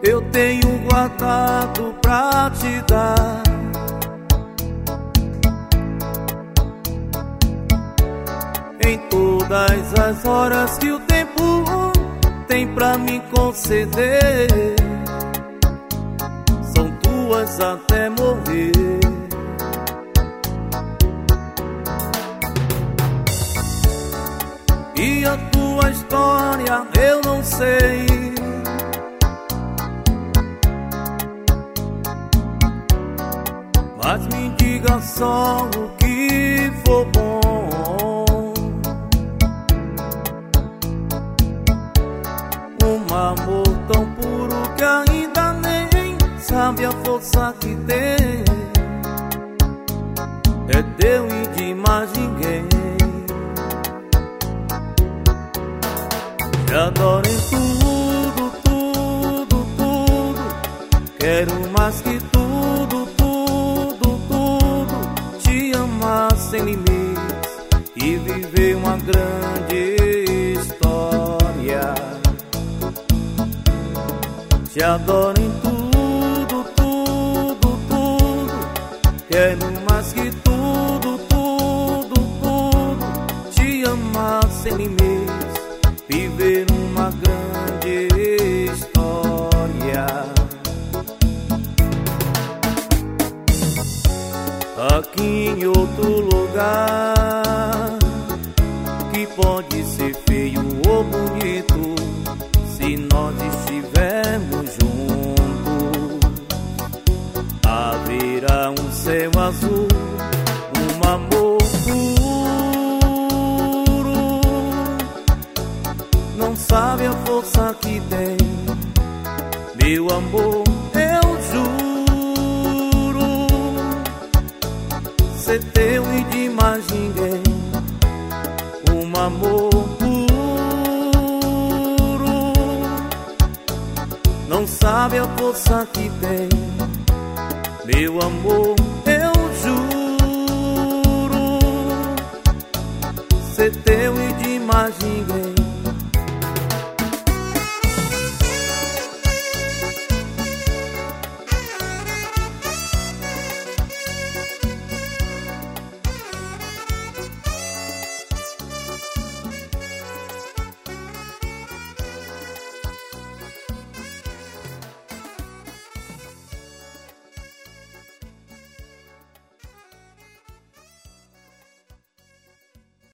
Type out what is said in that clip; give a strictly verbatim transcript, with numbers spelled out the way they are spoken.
eu tenho guardado pra te dar. Em todas as horas que o tempo tem pra me conceder, são tuas até morrer. E a tua história eu não sei, mas me diga só o que for bom. Um amor tão puro que ainda nem sabe a força que tem, é teu e de mais ninguém. Te adoro em tudo, tudo, tudo. Quero mais que tudo, tudo, tudo. Te amar sem limites e viver uma grande história. Te adoro em tudo, tudo, tudo. Quero mais que tudo, tudo, tudo. Te amar sem limites, viver uma grande história. Aqui em outro lugar, que pode ser feio ou bonito, se nós estivermos juntos, haverá um céu azul, um amor puro. Não sabe a força que tem, meu amor, eu juro, ser teu e de mais ninguém. Um amor puro, não sabe a força que tem, meu amor, eu juro, ser teu e de mais ninguém.